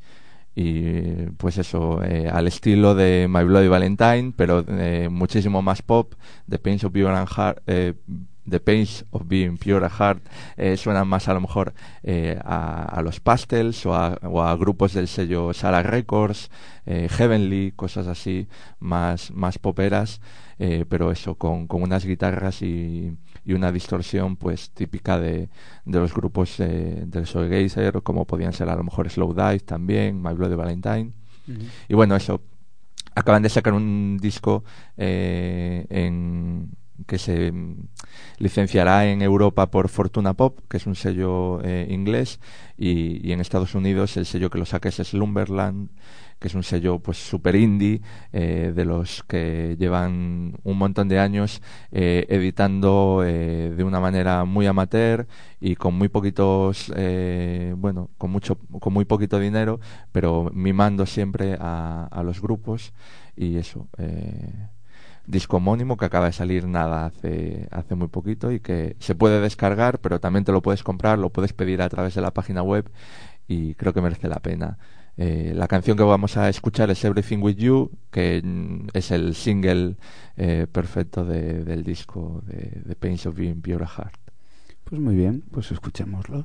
y pues eso, eh, al estilo de My Bloody Valentine, pero eh, muchísimo más pop. The Pains of Being and Heart, eh, The Pains of Being Pure at Heart, eh, suenan más a lo mejor eh, a, a los Pastels o a, o a grupos del sello Sarah Records, eh, Heavenly, cosas así más, más poperas, eh, pero eso, con, con unas guitarras y, y una distorsión pues típica de, de los grupos eh, del Shoegazer, como podían ser a lo mejor Slowdive también, My Bloody Valentine. Uh-huh. Y bueno, eso, acaban de sacar un disco eh, en que se licenciará en Europa por Fortuna Pop, que es un sello eh, inglés, y, y en Estados Unidos el sello que lo saca es Slumberland, que es un sello pues super indie, eh, de los que llevan un montón de años eh, editando eh, de una manera muy amateur y con muy poquitos eh, bueno con mucho con muy poquito dinero, pero mimando siempre a, a los grupos. Y eso, eh, disco homónimo que acaba de salir nada hace hace muy poquito y que se puede descargar, pero también te lo puedes comprar, lo puedes pedir a través de la página web, y creo que merece la pena Eh, la canción que vamos a escuchar es Everything With You, que mm, es el single eh, perfecto de, del disco de The Pains of Being Pure Heart. Pues muy bien, pues escuchémoslo.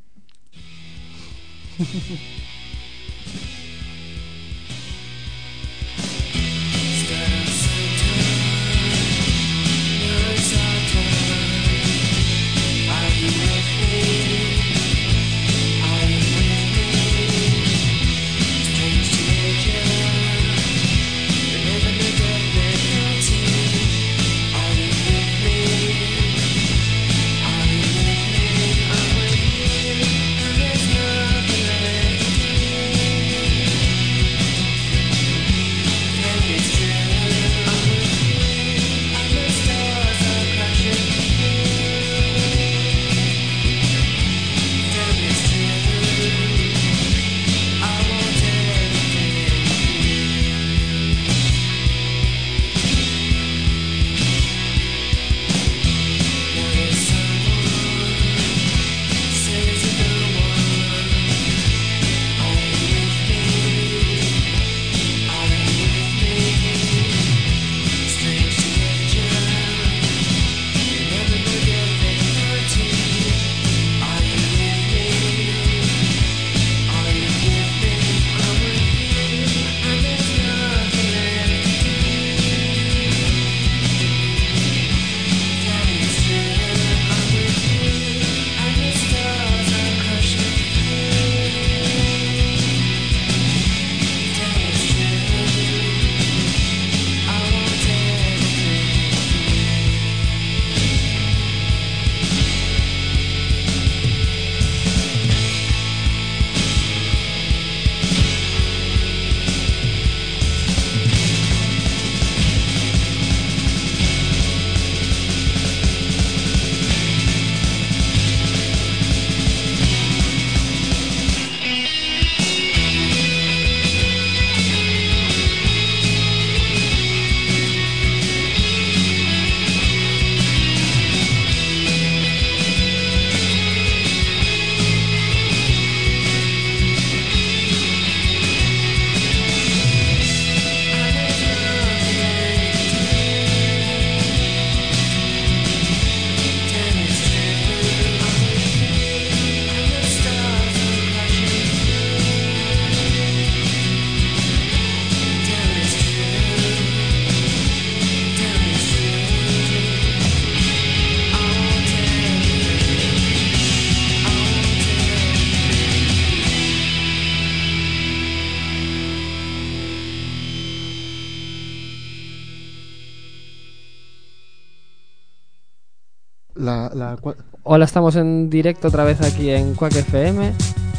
La, la, cua- Hola, estamos en directo otra vez aquí en Quack F M.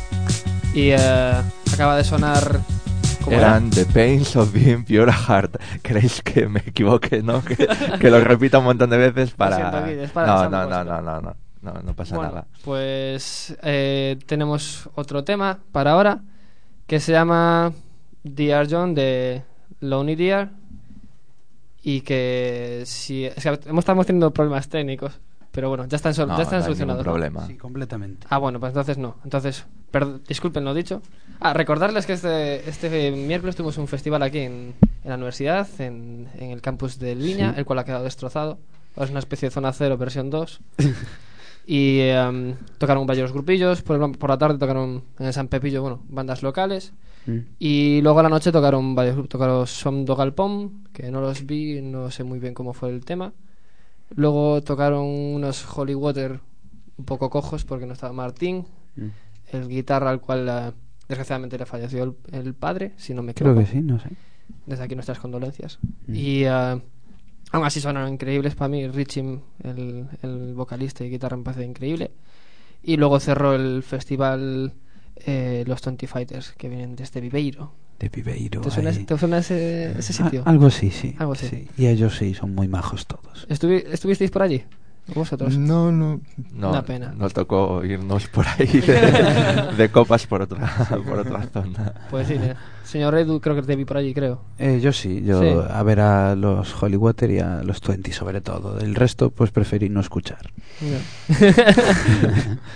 Y eh, acaba de sonar. ¿Cómo era? Eran The Pains of Being Pure Heart. ¿Queréis que me equivoque, no? Que, que lo repita un montón de veces para... Lo siento, Guille, es para no, esa no, no, música. no, no, no, no, no pasa Bueno, nada. pues eh, tenemos otro tema para ahora que se llama Dear John de Lonely Dear. Y que si es que hemos estado teniendo problemas técnicos, pero bueno, ya están, sol- No, ya están no hay ningún solucionados, ¿no? problema. Sí, completamente. Ah, bueno, pues entonces no. Entonces, perd- disculpen lo dicho. Ah, recordarles que este, este miércoles tuvimos un festival aquí en, en la universidad, en, en el campus de Viña, Sí. el cual ha quedado destrozado. Ahora es una especie de zona cero, versión dos. Y em, tocaron varios grupillos. Por, el- por la tarde tocaron en el San Pepillo, bueno, bandas locales. Mm. Y luego a la noche tocaron varios grupos. Tocaron Som do Galpón, que no los vi, no sé muy bien cómo fue el tema. Luego tocaron unos Holy Water un poco cojos porque no estaba Martín, Mm. el guitarra al cual eh, desgraciadamente le falleció el, el padre, si no me Creo equivoco. que sí, no sé. Desde aquí nuestras condolencias. Mm. Y eh, aún así sonaron increíbles para mí. Richie, el, el vocalista y guitarra, me parece increíble. Y luego cerró el festival eh, los Twenty Fighters, que vienen desde Viveiro. De Viveiro. ¿Te suena, ahí. ese- ¿te suena ese, ese sitio? Ah, algo así, sí. Algo así. sí. Y ellos sí, son muy majos todos. Estuvi- ¿Estuvisteis por allí? ¿Vosotros? No, no. No, Una pena. nos tocó irnos por ahí de, de copas por otra, por otra zona. Pues sí, eh. señor Edu, creo que te vi por allí, creo. Eh, yo sí, yo Sí. a ver a los Holy Water y a los Twenty sobre todo. El resto, pues preferí no escuchar. Ya.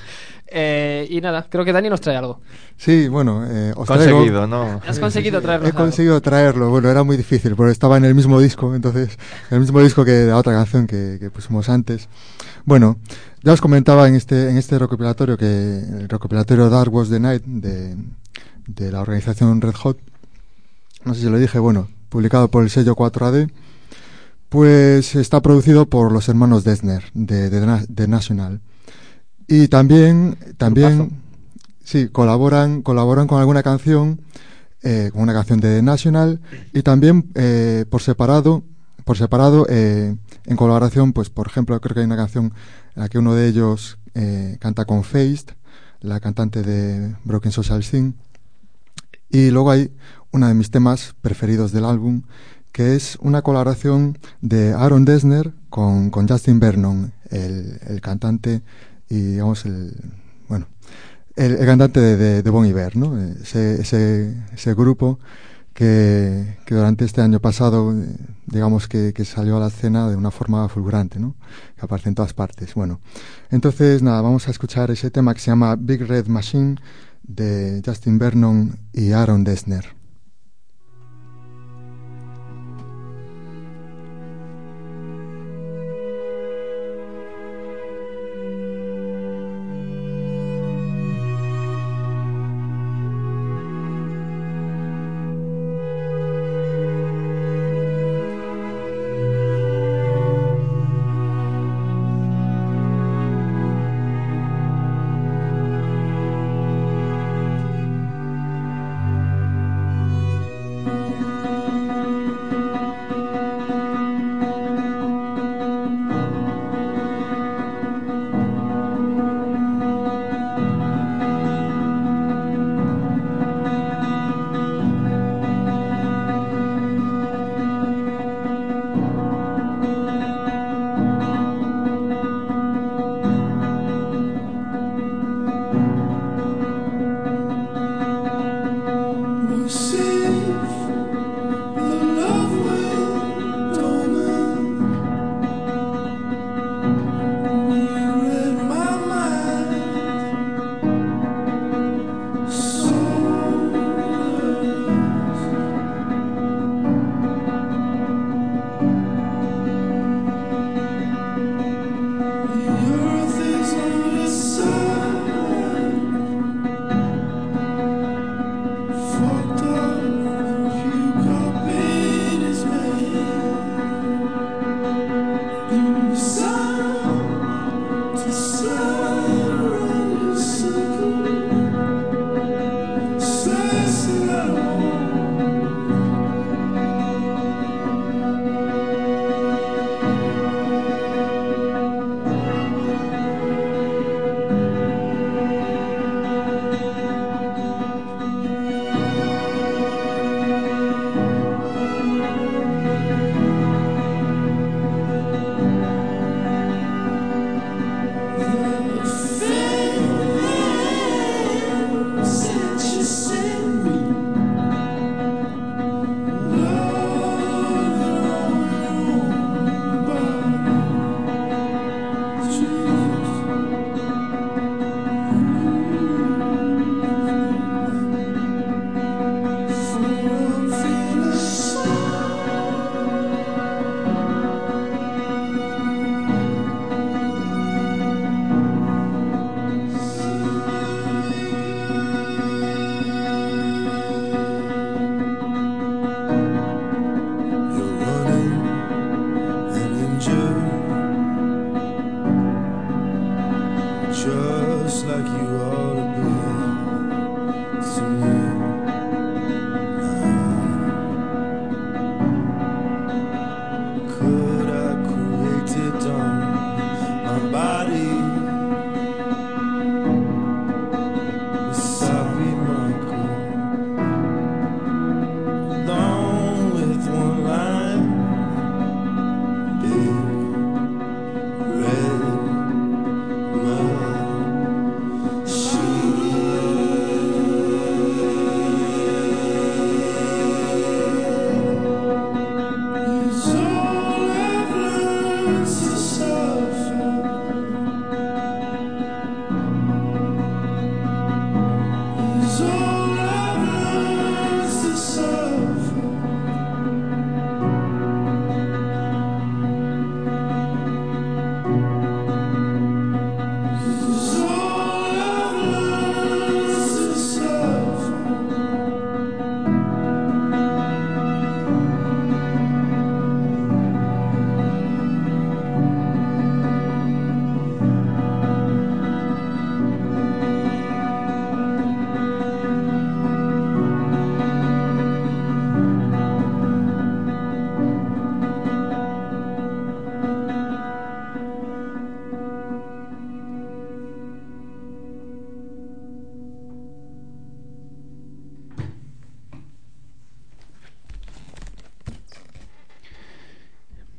Eh, y nada, creo que Dani nos trae algo. Sí, bueno, eh, os Conseguido, traigo- ¿no? Has conseguido traernos He algo. conseguido traerlo, bueno, era muy difícil, porque estaba en el mismo disco, entonces, el mismo disco que la otra canción que, que pusimos antes. Bueno, ya os comentaba en este, en este recopilatorio que el recopilatorio Dark Was the Night de, de la organización Red Hot, no sé si lo dije, bueno, publicado por el sello cuatro A D, pues está producido por los hermanos Dessner de, de, Na- de National. Y también, también, sí, colaboran, colaboran con alguna canción, eh, con una canción de The National, y también eh, por separado, por separado, eh, en colaboración, pues por ejemplo, creo que hay una canción en la que uno de ellos eh, canta con Feist, la cantante de Broken Social Scene, y luego hay uno de mis temas preferidos del álbum, que es una colaboración de Aaron Dessner con, con Justin Vernon, el, el cantante y digamos el bueno el, el cantante de, de, de Bon Iver, ¿no? Ese, ese, ese grupo que, que durante este año pasado eh, digamos que, que salió a la escena de una forma fulgurante, ¿no? Que aparece en todas partes. Bueno, entonces nada, vamos a escuchar ese tema que se llama Big Red Machine de Justin Vernon y Aaron Dessner. Big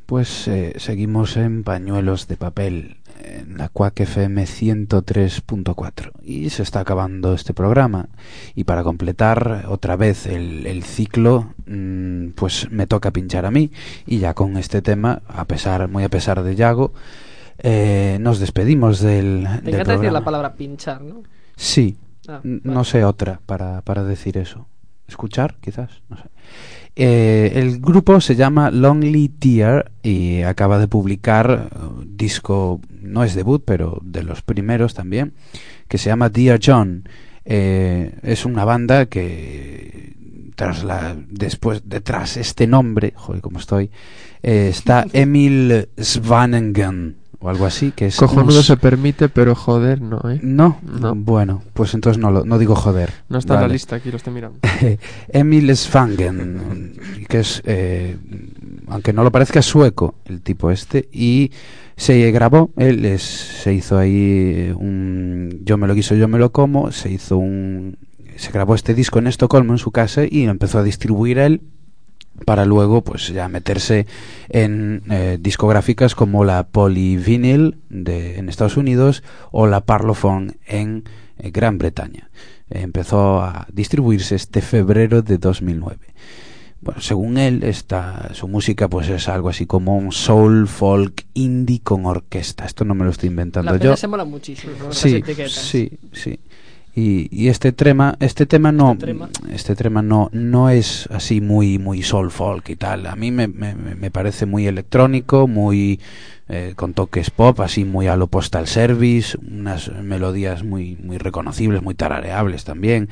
Pues eh, seguimos en Pañuelos de Papel, en la Quack F M ciento tres punto cuatro, y se está acabando este programa, y para completar otra vez el, el ciclo, mmm, pues me toca pinchar a mí, y ya con este tema, a pesar, muy a pesar de Yago, eh, nos despedimos del, Te del encanta programa. decir la palabra pinchar, ¿no? Sí, Ah, n- vale. no sé otra para, para decir eso. Escuchar, quizás, no sé. Eh, el grupo se llama Lonely Tear y acaba de publicar uh, disco, no es debut, pero de los primeros también, que se llama Dear John. Eh, es una banda que tras la después detrás este nombre, joder, cómo estoy, eh, está Emil Svanengen o algo así, que es Cojonudo un- se permite, pero joder, no, ¿eh? no, No. bueno, pues entonces no lo, no digo joder. No está en la Vale. lista, aquí lo estoy mirando. Emil Svangen, que es, eh, aunque no lo parezca, sueco el tipo este, y se grabó, él es, se hizo ahí un Yo me lo quiso, yo me lo como, se hizo un, se grabó este disco en Estocolmo en su casa y lo empezó a distribuir él, para luego pues ya meterse en eh, discográficas como la Polyvinyl de, en Estados Unidos o la Parlophone en eh, Gran Bretaña. Eh, empezó a distribuirse este febrero de dos mil nueve. Bueno, según él, esta, su música pues es algo así como un soul, folk, indie con orquesta. Esto no me lo estoy inventando La yo. peña se mola muchísimo con estas Sí, etiquetas. sí, sí. Y, y este tema, este tema no, Este tema. este tema no, no es así muy, muy soul folk y tal. A mí me, me, me parece muy electrónico, muy eh, con toques pop, así muy a lo Postal Service, unas melodías muy, muy reconocibles, muy tarareables también.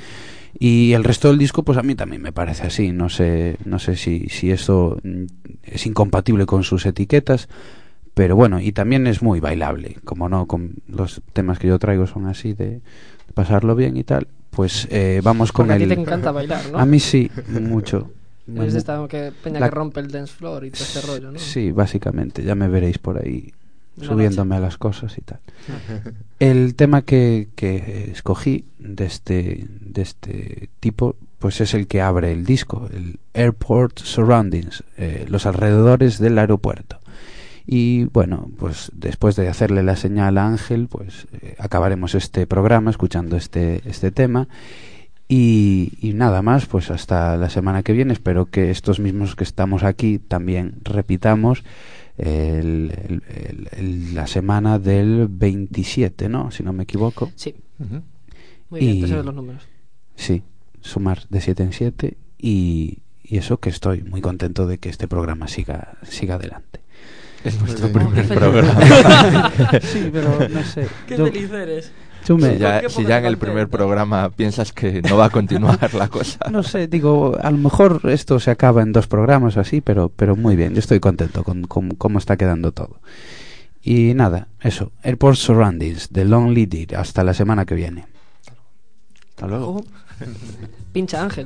Y el resto del disco, pues a mí también me parece así. No sé, no sé si, si esto mm, es incompatible con sus etiquetas. Pero bueno, y también es muy bailable, como no, con los temas que yo traigo son así de pasarlo bien y tal, pues eh, vamos con Porque a ti el... te encanta bailar, ¿no? A mí sí, mucho. Eres de esta que, peña La- que rompe el dance floor y todo este rollo, ¿no? Sí, básicamente, ya me veréis por ahí Una subiéndome a las cosas y tal. El tema que, que escogí de este, de este tipo, pues es el que abre el disco, el Airport Surroundings, eh, los alrededores del aeropuerto. Y bueno, pues después de hacerle la señal a Ángel, pues eh, acabaremos este programa escuchando este, este tema. Y, y nada más, pues hasta la semana que viene. Espero que estos mismos que estamos aquí también repitamos el, el- el- el- la semana del veintisiete, ¿no? Si no me equivoco. Sí. Ujú. Muy bien, Y- te sabes los números. Sí, sumar de siete en siete. Y, y eso, que estoy muy contento de que este programa siga, siga adelante. Es nuestro bien. primer Oh, qué programa. Sí, pero no sé. Qué yo- feliz eres. yo me- Si ya, qué si poco ya te en el primer contenta. programa piensas que no va a continuar la cosa. No sé, digo, a lo mejor esto se acaba en dos programas o así, pero, pero muy bien, yo estoy contento con, con cómo está quedando todo. Y nada, eso, Airport Surroundings, de Lonely Deer, hasta la semana que viene. Hasta luego. Ojo. Pincha Ángel.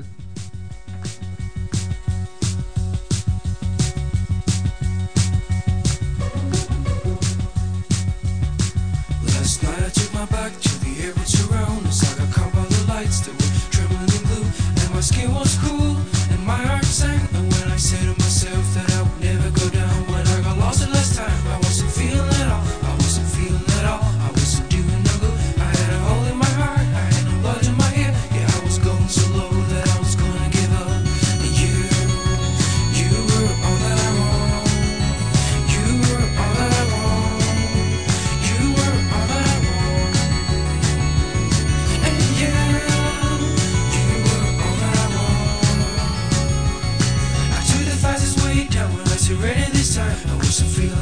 Last night I took my back to the airport surroundings. I got caught by the lights that were trembling in blue, and my skin was cool and my heart sank. And when I said to myself that I would never go down, when I got lost the last time, I wasn't feeling at all. I wasn't feeling at all. I wasn't doing no good. I had a hole in my heart. I had no blood in my ear. Yeah, I was going so low that I was gonna give up. And you, you were all that I want. You were all that I want. You were all that I want. And yeah, you were all that I want. I took the fastest way down when I said ready this time. I wasn't feeling